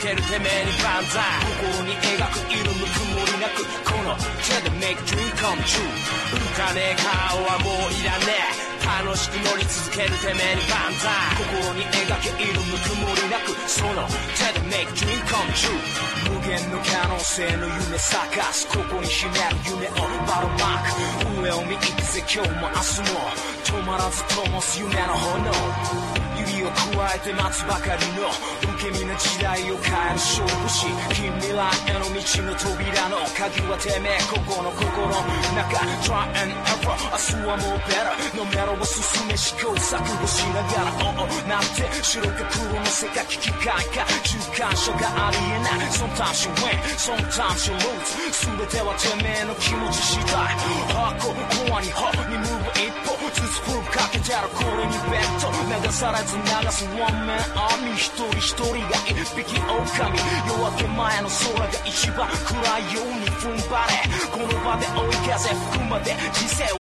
けるてめえに万歳心に描く色の曇りなくこの手で make dream come true 浮かねえ顔はもういらねえ楽しく乗り続けるてめえに万歳心に描け色の曇りなくその手で make dream come true 無限の可能性の夢探すここに秘める夢をバロマーク上を見行くぜ今日も明日も止まらず灯す夢の炎指を加えて待つばかりの受け身な時代を変える勝負師近未来への道の扉の鍵はてめえここの心の中 Try and error 明日はもう better のメロを進め試行錯誤しながらなんて白か黒の世界機械か中間所がありえない Sometimes you win Sometimes you lose 全てはてめえの気持ち次第箱コアにホにムーブ一歩ずつフルかけたらこれにベッド流されず流す One man army 一人一人が一匹狼夜明け前の空が一番暗いように踏ん張れこの場で追い風吹くまで人生